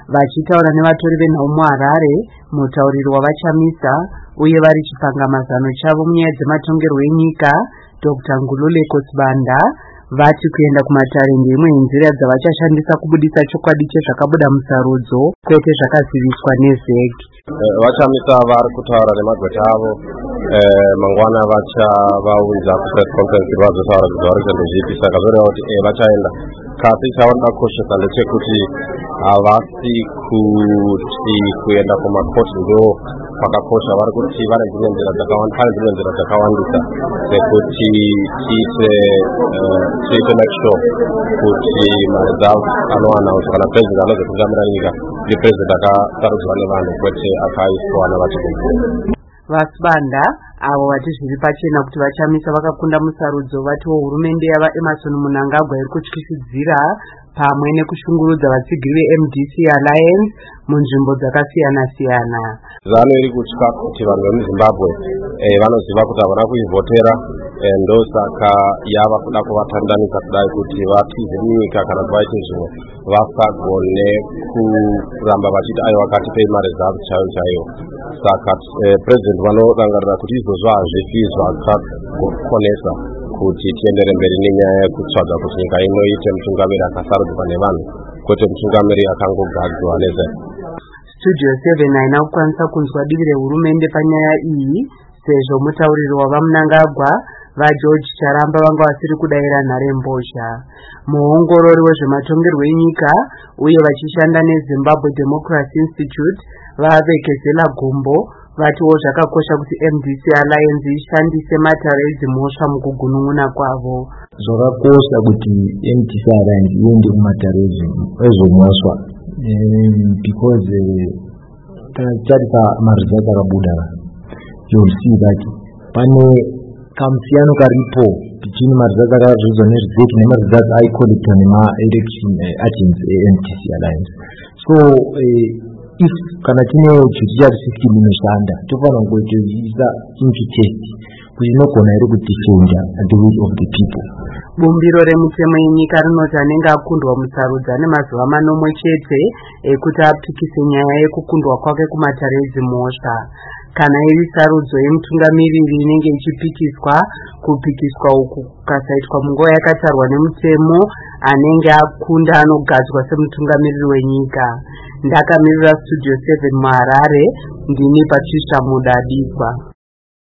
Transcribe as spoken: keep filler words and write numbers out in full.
vachitaura nevatori venhau muHarare. Mutauriri wavachamisa uye vari chipangamazano chavo munyaya dzematongerwo enyika Doctor Ngululeko Sibanda vati kuenda kumatare ndeimwe yenzira dzavachashandisa kubudisa chokwadi chezvakabuda musarudzo kwete zvakaziviswa nezeg. Vachamisa vari kutaura nemagweta avo mangwana vacha vaunza kupress conference vazotaura kuti vari kuita zvipi, saka zvoreva kuti vachaenda. Kasi chavanida kukoshesa ndechekuti havasi kuti kuenda kumakoti ndo kwakakosha, vari kuti vane dzimwe nzira dzakawanda pane dzimwe nzira dzakawandisa dzekuti tiite tiite make sure kuti maresults anoanaunswa kana president anozotungamira nyika ndi president akasarudzwa nevanhu kwete akaiswa navachikungu. Vasibanda avo vati zviri pachena kuti vachamisa vakakunda musarudzo vatiwo hurumende yava Emerson Mnangagwa iri kutyisidzira pamwe nekushungurudza vatsigiri veM D C Alliance munzvimbo dzakasiyana siyana. Zano iri kutya kuti vanhu vemuZimbabwe vanoziva kuti havana kuivhotera, ndosaka yava kuda kuvatandanisa kudai kuti vatize nyika kana kuvaite zvimwe vasagone kuramba vachiti aiwa katipe maresults chaiwo chaiwo. Saka president vanorangarira kuti izvozvo hazvifi zvakakonesa kuti tiendere mberi nenyaya yekutsvaga kuti nyika inoite mutungamiri akasarudzwa nevanhu kwete mutungamiri akangogadzwa neze. Studio seven haina kukwanisa kunzwa divi rehurumende panyaya iyi sezvo mutauriri wava Mnangagwa vaGeorge Charamba vanga vasiri kudaira nhare mbozha. Muongorori wezvematongerwo enyika uye vachishanda neZimbabwe Democracy Institute vavekezela gombo vatiwo zvakakosha kuti M D C Alliance ishandise matare edzimhosva mukugunun'una kwavo. Zvakakosha kuti M D C Alliance iende kumatare edzimhosva because tarisa maresults akabuda, you will see that pane kamusiyano karipo between maresults akazodzwa neReserve nemaresults aicollectwa nema-election agents e-M D C Alliance. So if kana tine judicial system inoshanda tofanira kungoita impi-test kuti inogona iri kudefenda the will of the people. Bumbiro remutemo yenyika rinoti anenge akundwa musarudzo ane mazuva manomwe chete ekuti apikise nyaya yekukundwa kwake kumatare edzimhosva. Kana iri sarudzo yemutungamiriri inenge ichipikiswa, kupikiswa uku kukasaitwa munguva yakatarwa nemutemo, anenge akunda anogadzwa semutungamiriri wenyika. Ndakamirira Studio seven muHarare, ndini Patricia Mudadikwa.